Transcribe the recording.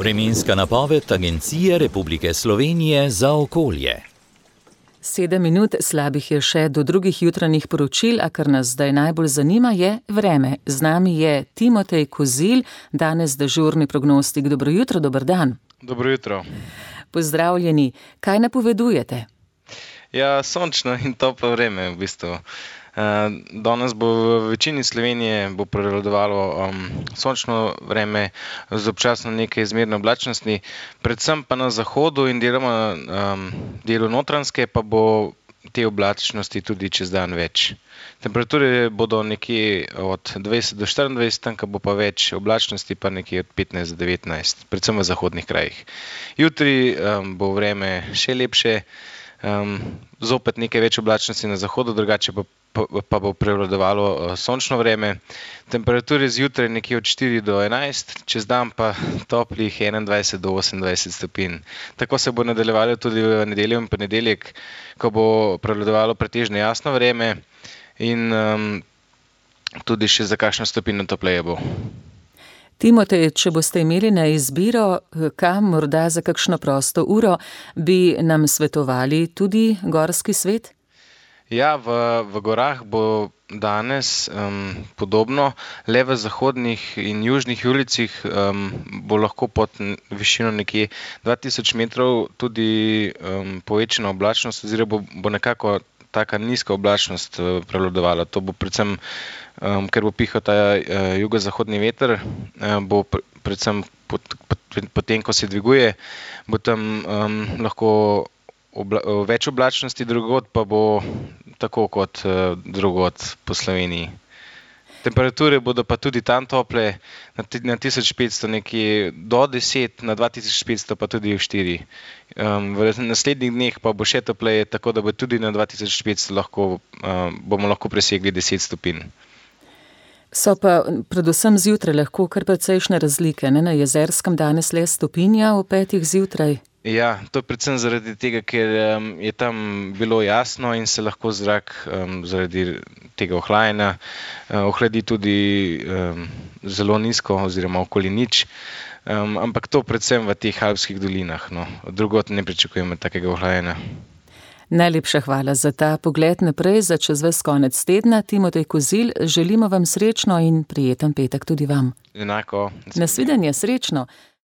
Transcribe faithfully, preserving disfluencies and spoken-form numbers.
Vremenska napoved Agencije Republike Slovenije za okolje. Sedem minut slabih je še do drugih jutranjih poročil, a kar nas zdaj najbolj zanima je vreme. Z nami je Timotej Kozil, danes dežurni prognostik. Dobro jutro, dober dan. Dobro jutro. Pozdravljeni. Kaj napovedujete? Ja, sončno in toplo vreme v bistvu. Danes bo v večini Slovenije bo prevladovalo um, sončno vreme z občasno nekaj zmerne oblačnosti, predvsem pa na zahodu in deloma um, delu Notranjske pa bo te oblačnosti tudi čez dan več. Temperature bodo nekje od dvajset do štiriindvajset, tam bo pa več oblačnosti, pa nekje od petnajst do devetnajst, predvsem v zahodnih krajih. Jutri um, bo vreme še lepše, um, zopet nekaj več oblačnosti na zahodu, drugače pa pa bo prevladovalo sončno vreme. Temperature zjutraj nekje od štiri do enajst, čez dan pa toplih enaindvajset do osemindvajset stopinj. Tako se bo nadaljevalo tudi v nedeljo in ponedeljek, ko bo prevladovalo pretežno jasno vreme in um, tudi še za kakšno stopinjo topleje bo. Timotej, če boste imeli na izbiro, kam morda za kakšno prosto uro, bi nam svetovali tudi gorski svet? Ja, v, v gorah bo danes um, podobno, le v zahodnih in južnih ulicah um, bo lahko pod višino nekje dva tisoč metrov tudi um, povečana oblačnost, oziroma bo, bo nekako taka nizka oblačnost uh, prevladovala. To bo predvsem, um, ker bo pihal ta uh, jugozahodni veter, uh, bo pr predvsem pot, pot, potem, ko se dviguje, bo tam um, lahko Obla, več oblačnosti, drugod pa bo tako kot uh, drugod po Sloveniji. Temperature bodo pa tudi tam tople, na, na tisoč petsto nekje do deset, na dva tisoč petsto pa tudi v štiri. Um, v naslednjih dneh pa bo še topleje, tako da bo tudi na dva tisoč petsto lahko, uh, bomo lahko presegli deset stopinj. So pa predvsem zjutraj lahko kar precejšnje razlike, ne? Na Jezerskem danes le stopinja, v petih zjutraj. Ja, to je predvsem zaradi tega, ker um, je tam bilo jasno in se lahko zrak um, zaradi tega ohlajanja uh, ohladi tudi um, zelo nizko oziroma okoli nič, um, ampak to predvsem v teh alpskih dolinah. No. Drugod ne pričakujemo takega ohlajanja. Najlepša hvala za ta pogled naprej za čez ves konec tedna. Timotej Kozil, želimo vam srečno in prijeten petek tudi vam. Enako. Nasvidenje, srečno.